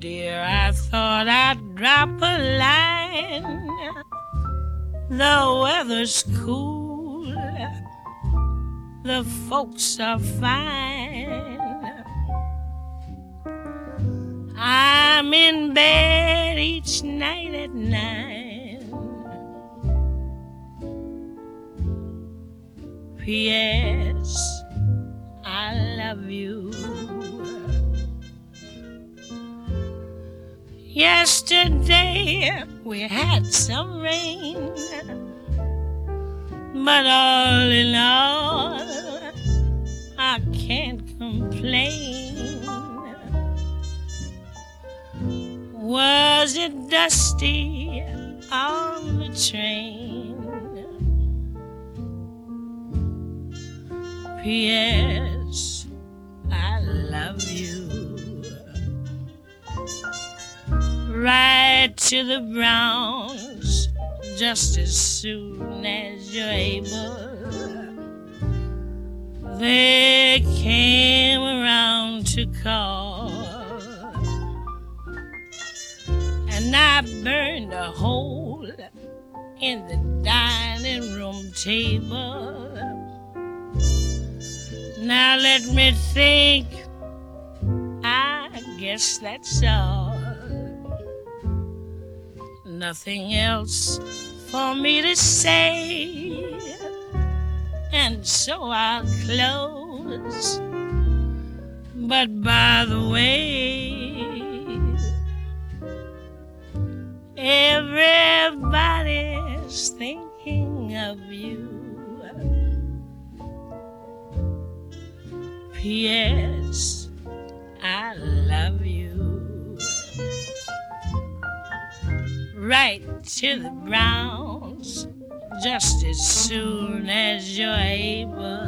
dear, I thought I'd drop a line. The weather's cool, the folks are fine. I'm in bed each night at 9. P.S. I love you. Yesterday we had some rain, but all in all, I can't complain. Was it dusty on the train? P.S. I love you. Ride to the Browns just as soon as you're able. They came around to call, and I burned a hole in the dining room table. Now let me think, I guess that's all. Nothing else for me to say, and so I'll close. But by the way, everybody's thinking of you. P.S. I love you. Write to the Browns just as soon as you're able.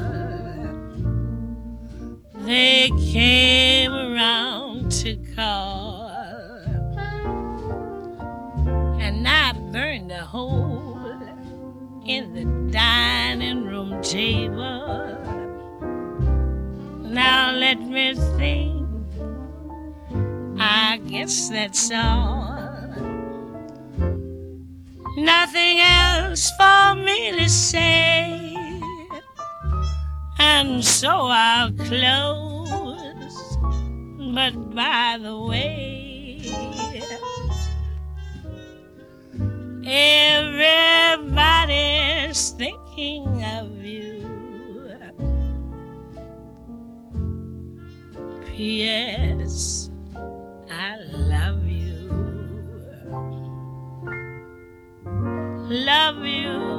They came around to call, and I burned a hole in the dining room table. Now let me think, I guess that's all. Nothing else for me to say, and so I'll close. But by the way, everybody's thinking of you. P.S. I love you. Love you.